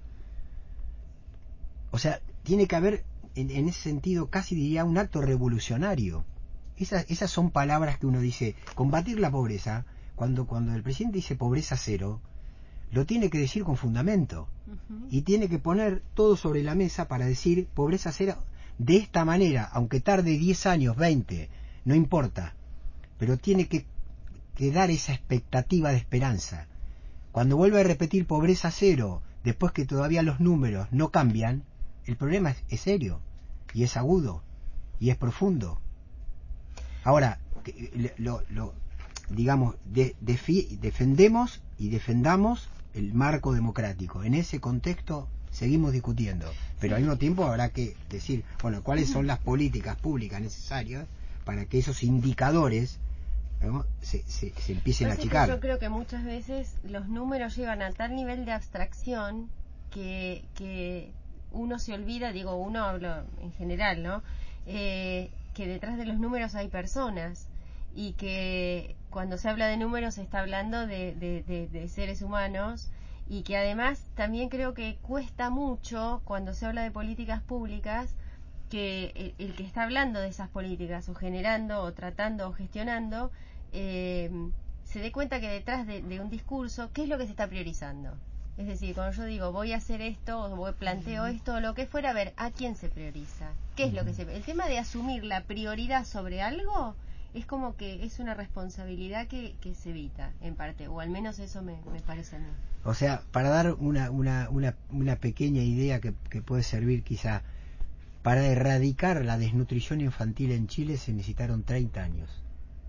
O sea, tiene que haber, en ese sentido, casi diría un acto revolucionario. Esas son palabras que uno dice, combatir la pobreza, cuando el presidente dice pobreza cero, lo tiene que decir con fundamento. Y tiene que poner todo sobre la mesa para decir pobreza cero de esta manera, aunque tarde 10 años, 20, no importa. Pero tiene que dar esa expectativa de esperanza. Cuando vuelve a repetir pobreza cero, después que todavía los números no cambian, el problema es serio, y es agudo, y es profundo. Ahora, digamos, defendemos y defendamos el marco democrático. En ese contexto seguimos discutiendo, pero al mismo tiempo habrá que decir, bueno, cuáles son las políticas públicas necesarias para que esos indicadores, ¿no?, se empiecen a achicar. Yo creo que muchas veces los números llegan a tal nivel de abstracción que uno se olvida, digo uno, hablo en general, ¿no? Que detrás de los números hay personas, y que cuando se habla de números se está hablando de seres humanos, y que además también creo que cuesta mucho cuando se habla de políticas públicas que el que está hablando de esas políticas, o generando, o tratando, o gestionando, se dé cuenta que detrás de un discurso, ¿qué es lo que se está priorizando? Es decir, cuando yo digo voy a hacer esto, o planteo esto, o lo que fuera, a ver, ¿a quién se prioriza? ¿Qué es lo que el tema de asumir la prioridad sobre algo es como que es una responsabilidad que se evita, en parte, o al menos eso me parece a mí. O sea, para dar una pequeña idea que puede servir quizá, para erradicar la desnutrición infantil en Chile se necesitaron 30 años.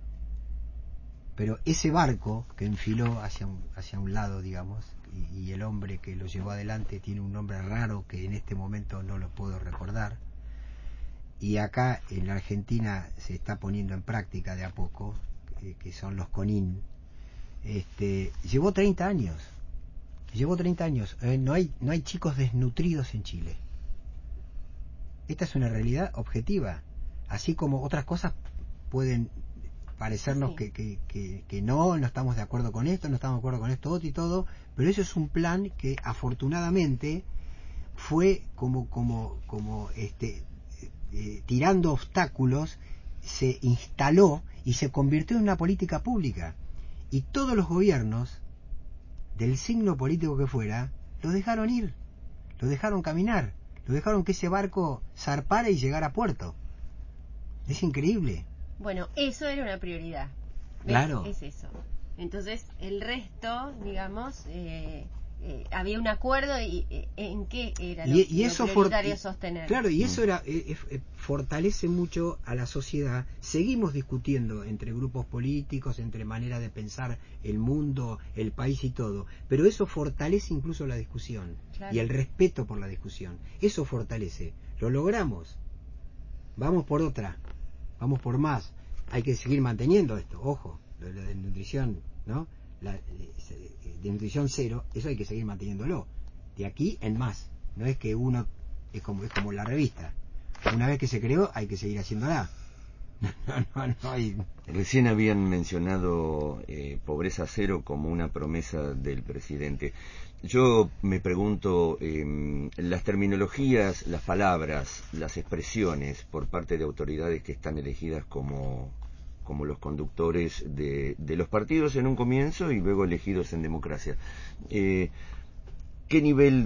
Pero ese barco que enfiló hacia un lado, digamos, y el hombre que lo llevó adelante tiene un nombre raro que en este momento no lo puedo recordar, y acá en la Argentina se está poniendo en práctica de a poco, que son los CONIN, llevó 30 años. No hay chicos desnutridos en Chile. Esta es una realidad objetiva, así como otras cosas pueden parecernos que no estamos de acuerdo con esto, no estamos de acuerdo con esto otro y todo, pero eso es un plan que afortunadamente fue tirando obstáculos, se instaló y se convirtió en una política pública, y todos los gobiernos del signo político que fuera lo dejaron ir, lo dejaron caminar, lo dejaron que ese barco zarpara y llegara a puerto. Es increíble. Bueno, eso era una prioridad. Claro. Es eso. Entonces, el resto, digamos, había un acuerdo y en qué era lo prioritario sostener. Claro, y eso fortalece mucho a la sociedad. Seguimos discutiendo entre grupos políticos, entre maneras de pensar el mundo, el país y todo, pero eso fortalece incluso la discusión, claro, y el respeto por la discusión. Eso fortalece. Lo logramos. Vamos por otra. Vamos por más. Hay que seguir manteniendo esto. Ojo, lo de nutrición, ¿no? De nutrición cero, eso hay que seguir manteniéndolo. De aquí en más. No es que uno es como la revista. Una vez que se creó, hay que seguir haciéndola. No hay... Recién habían mencionado pobreza cero como una promesa del presidente. Yo me pregunto, las terminologías, las palabras, las expresiones por parte de autoridades que están elegidas como los conductores de los partidos en un comienzo y luego elegidos en democracia. ¿Qué nivel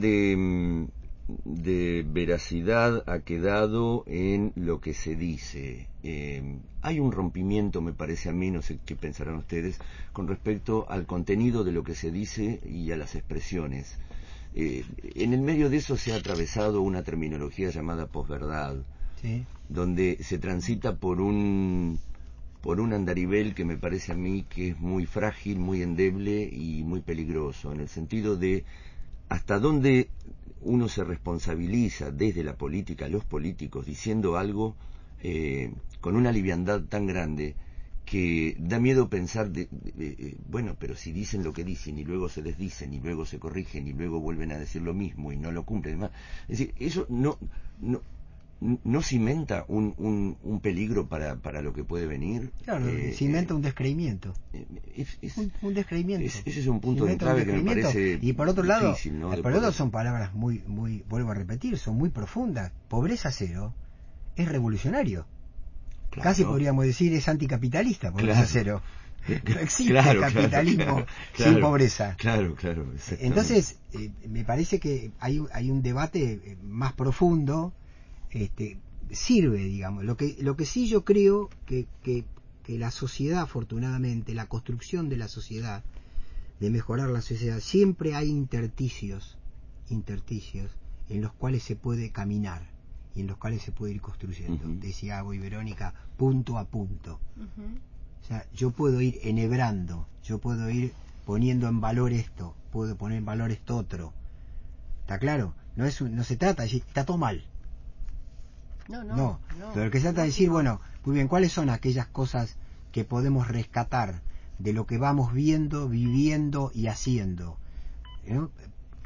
de veracidad ha quedado en lo que se dice? Hay un rompimiento, me parece a mí, no sé qué pensarán ustedes, con respecto al contenido de lo que se dice y a las expresiones. En el medio de eso se ha atravesado una terminología llamada posverdad, ¿sí?, donde se transita por un andarivel que me parece a mí que es muy frágil, muy endeble y muy peligroso, en el sentido de hasta dónde uno se responsabiliza desde la política, los políticos, diciendo algo con una liviandad tan grande que da miedo pensar bueno, pero si dicen lo que dicen y luego se desdicen y luego se corrigen y luego vuelven a decir lo mismo y no lo cumplen, demás. Es decir, eso no cimenta un peligro para lo que puede venir. Claro, cimenta un descreimiento. Un descreimiento. Ese es un punto de clave que me parece y por otro lado, difícil, ¿no? Por otro lado son palabras muy, vuelvo a repetir, son muy profundas. Pobreza cero es revolucionario. Claro. Casi podríamos decir es anticapitalista, pobreza cero. No existe capitalismo sin pobreza. Claro. Entonces, me parece que hay un debate más profundo. Sirve, digamos. Lo que sí yo creo que la sociedad, afortunadamente, la construcción de la sociedad, de mejorar la sociedad, siempre hay intersticios en los cuales se puede caminar y en los cuales se puede ir construyendo. Decía Abo y Verónica, punto a punto. O sea, yo puedo ir enhebrando, yo puedo ir poniendo en valor esto, puedo poner en valor esto otro. ¿Está claro? No se trata de decir, está todo mal. No. Pero lo que se trata de decir, bueno, muy bien, ¿cuáles son aquellas cosas que podemos rescatar de lo que vamos viendo, viviendo y haciendo?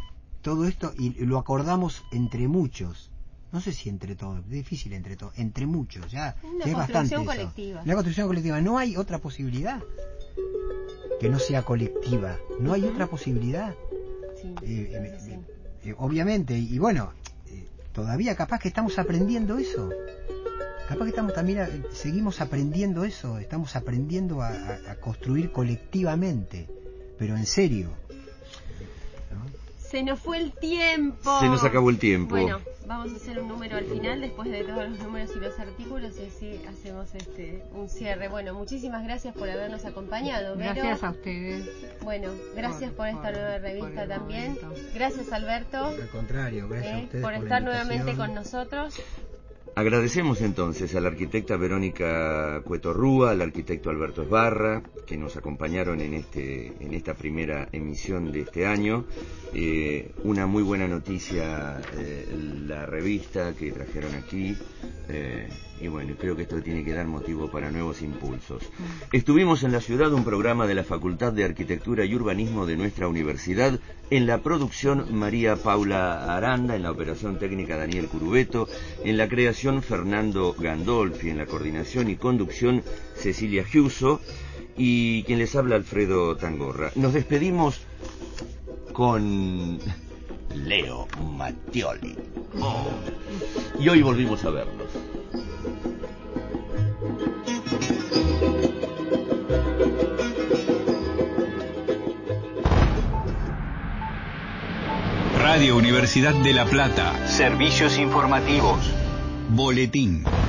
todo esto, y lo acordamos entre muchos. No sé si entre todos, es difícil entre todos, entre muchos, ya es bastante eso. Colectiva. La construcción colectiva, no hay otra posibilidad que no sea colectiva, no hay otra posibilidad. Sí, obviamente, y bueno, todavía capaz que estamos aprendiendo eso. Capaz que estamos también, seguimos aprendiendo eso, estamos aprendiendo a construir colectivamente, pero en serio. Se nos fue el tiempo. Se nos acabó el tiempo. Bueno, vamos a hacer un número al final después de todos los números y los artículos y así hacemos un cierre. Bueno, muchísimas gracias por habernos acompañado. Gracias a ustedes. Bueno, gracias por esta nueva revista también. Gracias, Alberto. Al contrario, gracias a ustedes por estar nuevamente con nosotros. Agradecemos entonces a la arquitecta Verónica Cuetorrúa, al arquitecto Alberto Esbarra, que nos acompañaron en esta primera emisión de este año. Una muy buena noticia, la revista que trajeron aquí, y bueno, creo que esto tiene que dar motivo para nuevos impulsos. Estuvimos en la ciudad, un programa de la Facultad de Arquitectura y Urbanismo de nuestra universidad, en la producción María Paula Aranda, en la operación técnica Daniel Curubeto, en la creación Fernando Gandolfi, en la coordinación y conducción Cecilia Giuso, y quien les habla Alfredo Tangorra. Nos despedimos con Leo Mattioli. Y hoy volvimos a vernos. Radio Universidad de La Plata. Servicios informativos. Boletín.